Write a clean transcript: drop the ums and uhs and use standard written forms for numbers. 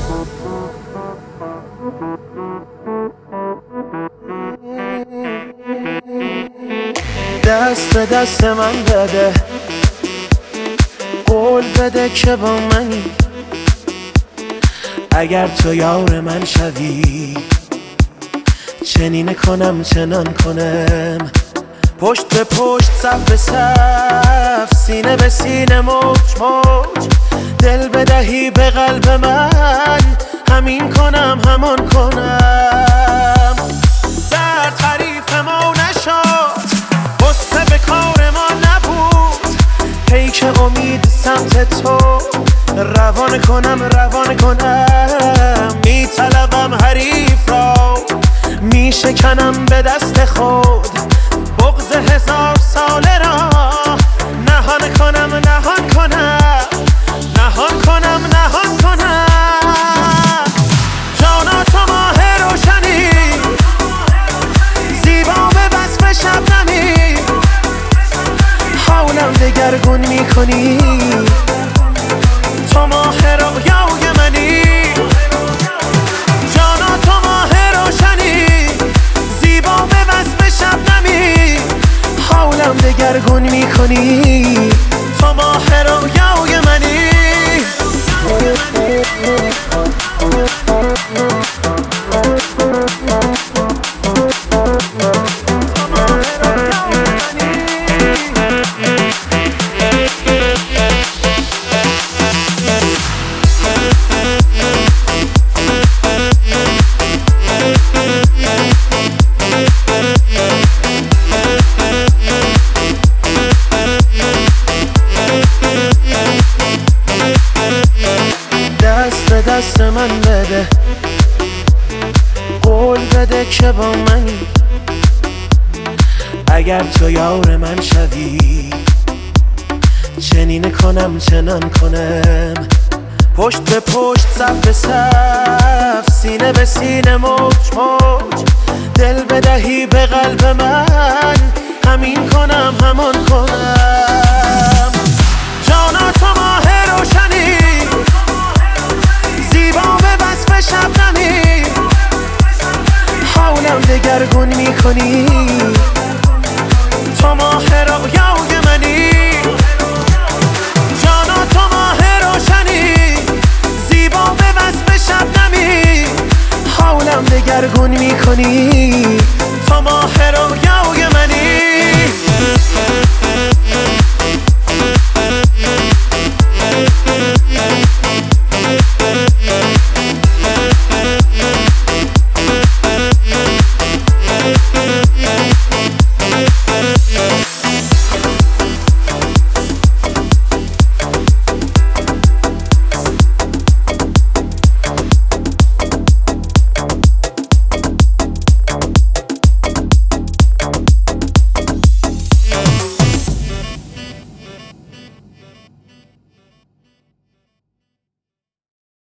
دست به دست من بده، قول بده که با منی. اگر تو یار من شوی، چنین کنم چنان کنم. پشت به پشت، صف به صف، سینه به سینه، موج موج. دل بدهی به قلب من، همین کنم همان کنم. در تعریف ما نشد، غصه به کار ما نبود. پیک امید سمت تو، روان کنم روان کنم. میطلبم حریف را، میشکنم به دست خود. بغض 1000 ساله را نهان کنم نهان کنم، نهان کنم نهان کنم. جانا تو ماه روشنی، زیبا به وصف شبنمی. حالم دگرگون میکنی، تو ماه رویای منی. جانا تو ماه روشنی، زیبا به وصف شبنمی. حالم دگرگون میکنی، تو ماه رویای منی. دست من بده، قول بده که با منی. اگر تو یار من شوی، چنین کنم چنان کنم. پشت به پشت، صف به صف، سینه به سینه، موج موج. دل بدهی به قلب من، همین کنم همان کنم. جانا تو ماه روشنی، زیبا به وصف شبنمی. حالم دگرگون میکنی، تو ماه رویای منی. جانا تو ماه روشنی، زیبا به وصف شبنمی. حالم دگرگون میکنی، تو ماه رویای منی.